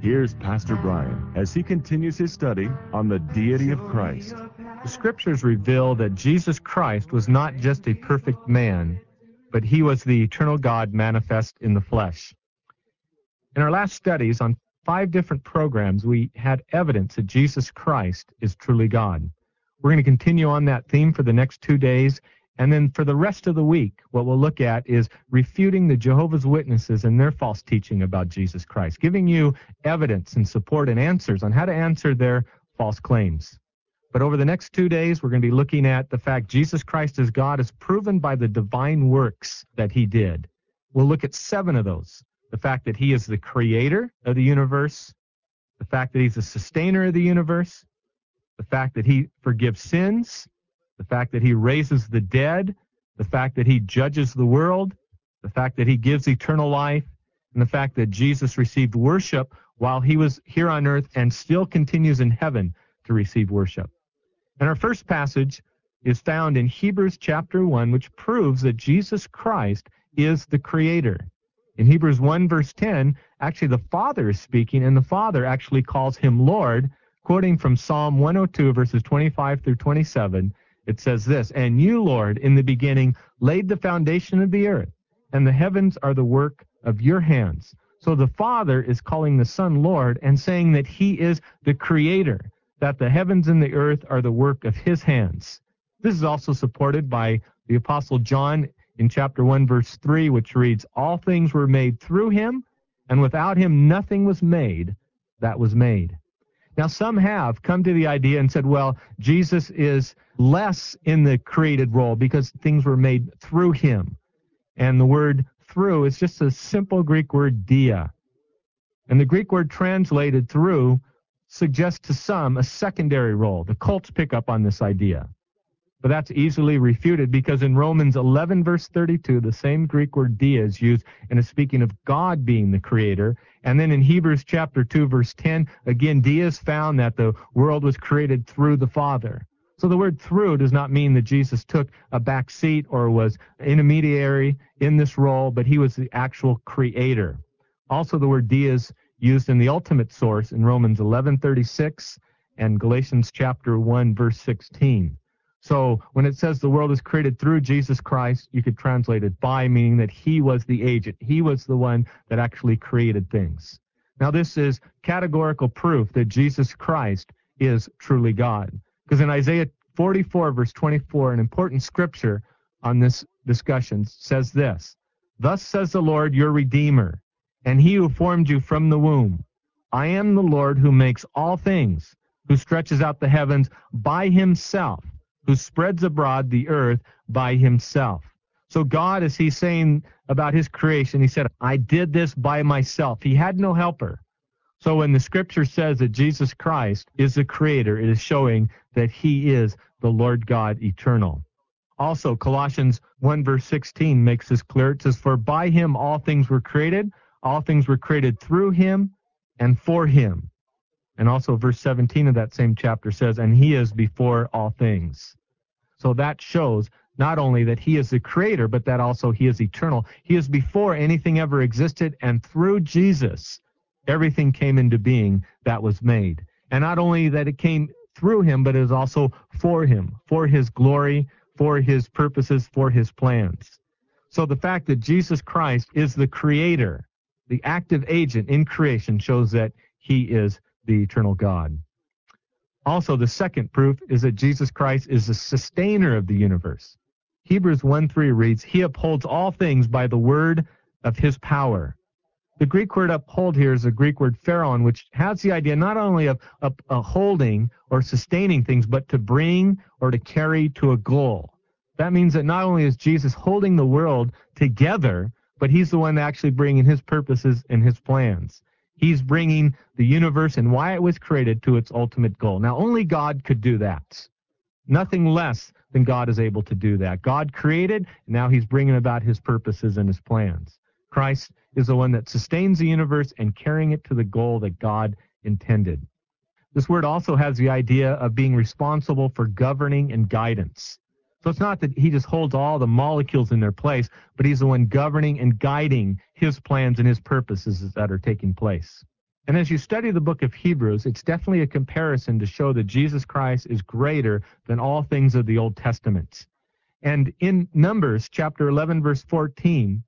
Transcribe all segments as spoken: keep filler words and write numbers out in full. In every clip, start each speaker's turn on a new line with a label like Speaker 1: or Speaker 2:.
Speaker 1: Here's Pastor Brian as he continues his study on the deity of Christ.
Speaker 2: The scriptures reveal that Jesus Christ was not just a perfect man, but he was the eternal God manifest in the flesh. In our last studies on five different programs, we had evidence that Jesus Christ is truly God. We're going to continue on that theme for the next two days, and then for the rest of the week, what we'll look at is refuting the Jehovah's Witnesses and their false teaching about Jesus Christ, giving you evidence and support and answers on how to answer their false claims. But over the next two days, we're going to be looking at the fact Jesus Christ is God is proven by the divine works that he did. We'll look at seven of those. The fact that he is the creator of the universe, the fact that he's the sustainer of the universe, the fact that he forgives sins, the fact that he raises the dead, the fact that he judges the world, the fact that he gives eternal life, and the fact that Jesus received worship while he was here on earth and still continues in heaven to receive worship. And our first passage is found in Hebrews chapter one, which proves that Jesus Christ is the creator. In Hebrews one, verse ten, actually the Father is speaking, and the Father actually calls him Lord. Quoting from Psalm one oh two, verses twenty-five through twenty-seven, it says this, "And you, Lord, in the beginning laid the foundation of the earth, and the heavens are the work of your hands." So the Father is calling the Son Lord and saying that he is the creator, that the heavens and the earth are the work of his hands. This is also supported by the Apostle John in chapter one, verse three, which reads, "All things were made through him, and without him nothing was made that was made." Now, some have come to the idea and said, well, Jesus is less in the created role because things were made through him. And the word through is just a simple Greek word, dia. And the Greek word translated through suggests to some a secondary role. The cults pick up on this idea. But that's easily refuted because in Romans eleven, verse thirty-two, the same Greek word dia is used and is speaking of God being the creator. And then in Hebrews chapter two, verse ten, again, dia is found that the world was created through the Father. So the word through does not mean that Jesus took a back seat or was intermediary in this role, but he was the actual creator. Also, the word dia is used in the ultimate source in Romans eleven, thirty-six and Galatians chapter one, verse sixteen. So when it says the world is created through Jesus Christ, you could translate it by, meaning that he was the agent. He was the one that actually created things. Now, this is categorical proof that Jesus Christ is truly God. Because in Isaiah forty-four, verse twenty-four, an important scripture on this discussion says this, "Thus says the Lord, your Redeemer, and he who formed you from the womb. I am the Lord who makes all things, who stretches out the heavens by himself, who spreads abroad the earth by himself." So God, as he's saying about his creation, he said, I did this by myself. He had no helper. So when the scripture says that Jesus Christ is the creator, it is showing that he is the Lord God eternal. Also, Colossians one, verse sixteen makes this clear. It says, "For by him all things were created, all things were created through him and for him." And also verse seventeen of that same chapter says, "And he is before all things." So that shows not only that he is the creator, but that also he is eternal. He is before anything ever existed, and through Jesus, everything came into being that was made. And not only that it came through him, but it is also for him, for his glory, for his purposes, for his plans. So the fact that Jesus Christ is the creator, the active agent in creation, shows that he is the eternal God. Also, the second proof is that Jesus Christ is the sustainer of the universe. Hebrews one three reads, "He upholds all things by the word of his power." The Greek word uphold here is the Greek word pharaon, which has the idea not only of, of, of holding or sustaining things, but to bring or to carry to a goal. That means that not only is Jesus holding the world together, but he's the one actually bringing his purposes and his plans. He's bringing the universe and why it was created to its ultimate goal. Now, only God could do that. Nothing less than God is able to do that. God created, and now he's bringing about his purposes and his plans. Christ is the one that sustains the universe and carrying it to the goal that God intended. This word also has the idea of being responsible for governing and guidance. So it's not that he just holds all the molecules in their place, but he's the one governing and guiding his plans and his purposes that are taking place. And as you study the book of Hebrews, it's definitely a comparison to show that Jesus Christ is greater than all things of the Old Testament. And in Numbers chapter eleven, verse fourteen,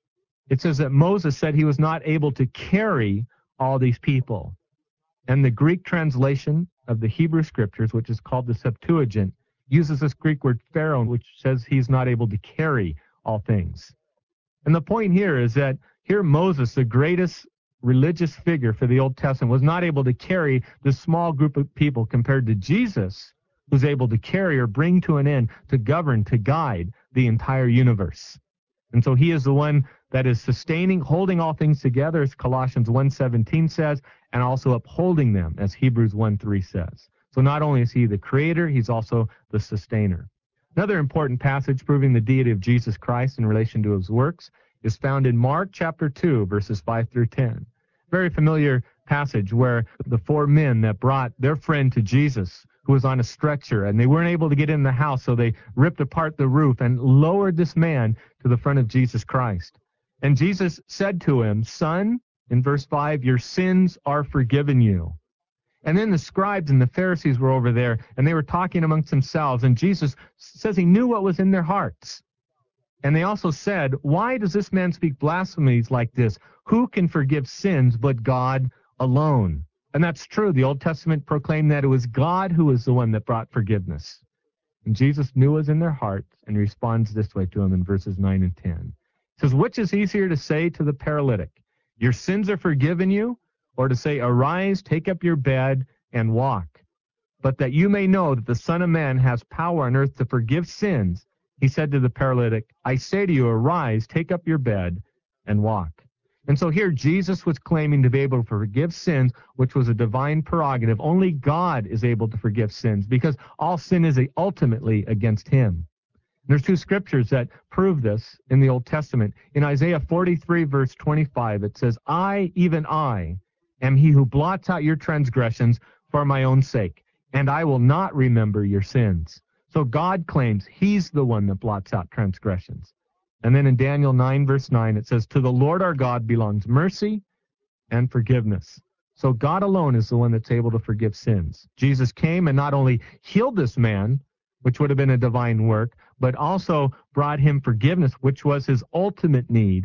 Speaker 2: it says that Moses said he was not able to carry all these people. And the Greek translation of the Hebrew scriptures, which is called the Septuagint, uses this Greek word pharaoh, which says he's not able to carry all things. And the point here is that here Moses, the greatest religious figure for the Old Testament, was not able to carry this small group of people compared to Jesus, who's able to carry or bring to an end, to govern, to guide the entire universe. And so he is the one that is sustaining, holding all things together, as Colossians one seventeen says, and also upholding them, as Hebrews one three says. So not only is he the creator, he's also the sustainer. Another important passage proving the deity of Jesus Christ in relation to his works is found in Mark chapter two, verses five through ten. Very familiar passage where the four men that brought their friend to Jesus, who was on a stretcher, and they weren't able to get in the house, so they ripped apart the roof and lowered this man to the front of Jesus Christ. And Jesus said to him, "Son," in verse five, "your sins are forgiven you." And then the scribes and the Pharisees were over there, and they were talking amongst themselves, and Jesus says he knew what was in their hearts. And they also said, "Why does this man speak blasphemies like this? Who can forgive sins but God alone?" And that's true. The Old Testament proclaimed that it was God who was the one that brought forgiveness. And Jesus knew what was in their hearts and responds this way to them in verses nine and ten. He says, "Which is easier to say to the paralytic, 'Your sins are forgiven you,' or to say, 'Arise, take up your bed, and walk'? But that you may know that the Son of Man has power on earth to forgive sins," he said to the paralytic, "I say to you, arise, take up your bed, and walk." And so here Jesus was claiming to be able to forgive sins, which was a divine prerogative. Only God is able to forgive sins because all sin is ultimately against him. There's two scriptures that prove this in the Old Testament. In Isaiah forty-three, verse twenty-five, it says, "I, even I, am he who blots out your transgressions for my own sake, and I will not remember your sins." So God claims he's the one that blots out transgressions. And then in Daniel nine, verse nine, it says, "To the Lord our God belongs mercy and forgiveness." So God alone is the one that's able to forgive sins. Jesus came and not only healed this man, which would have been a divine work, but also brought him forgiveness, which was his ultimate need.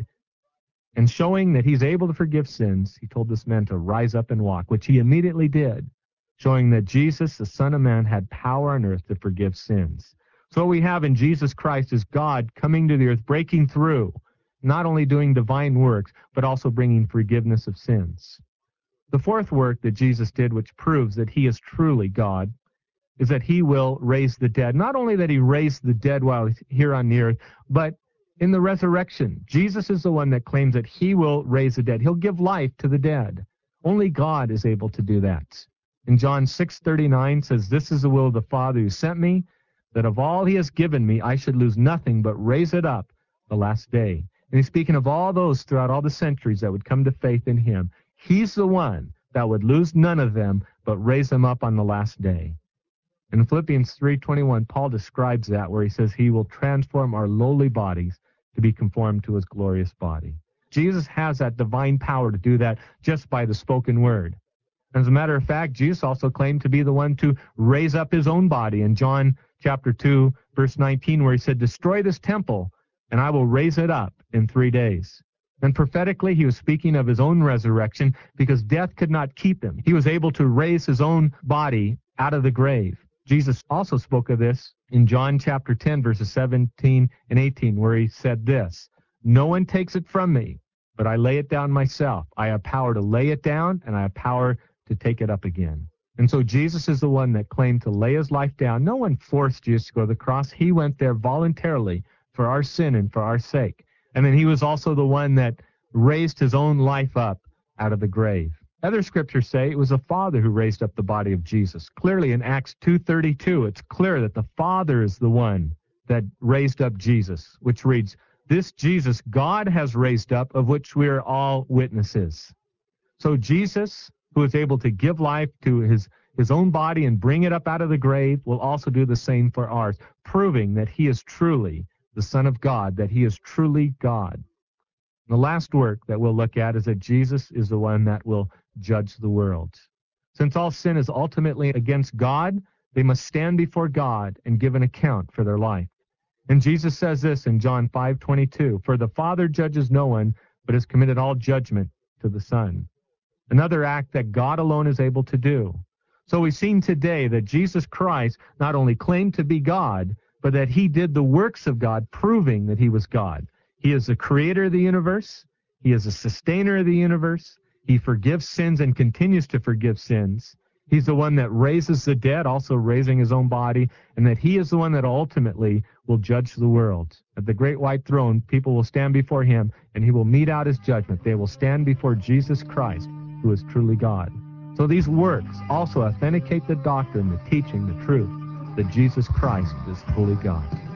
Speaker 2: And showing that he's able to forgive sins, he told this man to rise up and walk, which he immediately did, showing that Jesus, the Son of Man, had power on earth to forgive sins. So what we have in Jesus Christ is God coming to the earth, breaking through, not only doing divine works, but also bringing forgiveness of sins. The fourth work that Jesus did, which proves that he is truly God, is that he will raise the dead. Not only that he raised the dead while he's here on the earth, but in the resurrection. Jesus is the one that claims that he will raise the dead. He'll give life to the dead. Only God is able to do that. In John six thirty-nine says, "This is the will of the Father who sent me, that of all he has given me, I should lose nothing, but raise it up the last day." And he's speaking of all those throughout all the centuries that would come to faith in him. He's the one that would lose none of them, but raise them up on the last day. In Philippians three twenty-one, Paul describes that, where he says he will transform our lowly bodies to be conformed to his glorious body. Jesus has that divine power to do that just by the spoken word. As a matter of fact, Jesus also claimed to be the one to raise up his own body in John chapter two, verse nineteen, where he said, "Destroy this temple, and I will raise it up in three days." And prophetically, he was speaking of his own resurrection because death could not keep him. He was able to raise his own body out of the grave. Jesus also spoke of this in John chapter ten, verses seventeen and eighteen, where he said this, "No one takes it from me, but I lay it down myself. I have power to lay it down, and I have power to take it up again." And so Jesus is the one that claimed to lay his life down. No one forced Jesus to go to the cross. He went there voluntarily for our sin and for our sake. And then he was also the one that raised his own life up out of the grave. Other scriptures say it was the Father who raised up the body of Jesus. Clearly in Acts two thirty-two, it's clear that the Father is the one that raised up Jesus, which reads, "This Jesus God has raised up, of which we are all witnesses." So Jesus, who is able to give life to his, his own body and bring it up out of the grave, will also do the same for ours, proving that he is truly the Son of God, that he is truly God. The last work that we'll look at is that Jesus is the one that will judge the world. Since all sin is ultimately against God, they must stand before God and give an account for their life. And Jesus says this in John five twenty-two, "For the Father judges no one, but has committed all judgment to the Son." Another act that God alone is able to do. So we've seen today that Jesus Christ not only claimed to be God, but that he did the works of God, proving that he was God. He is the creator of the universe. He is the sustainer of the universe. He forgives sins and continues to forgive sins. He's the one that raises the dead, also raising his own body, and that he is the one that ultimately will judge the world. At the great white throne, people will stand before him, and he will mete out his judgment. They will stand before Jesus Christ, who is truly God. So these works also authenticate the doctrine, the teaching, the truth, that Jesus Christ is fully God.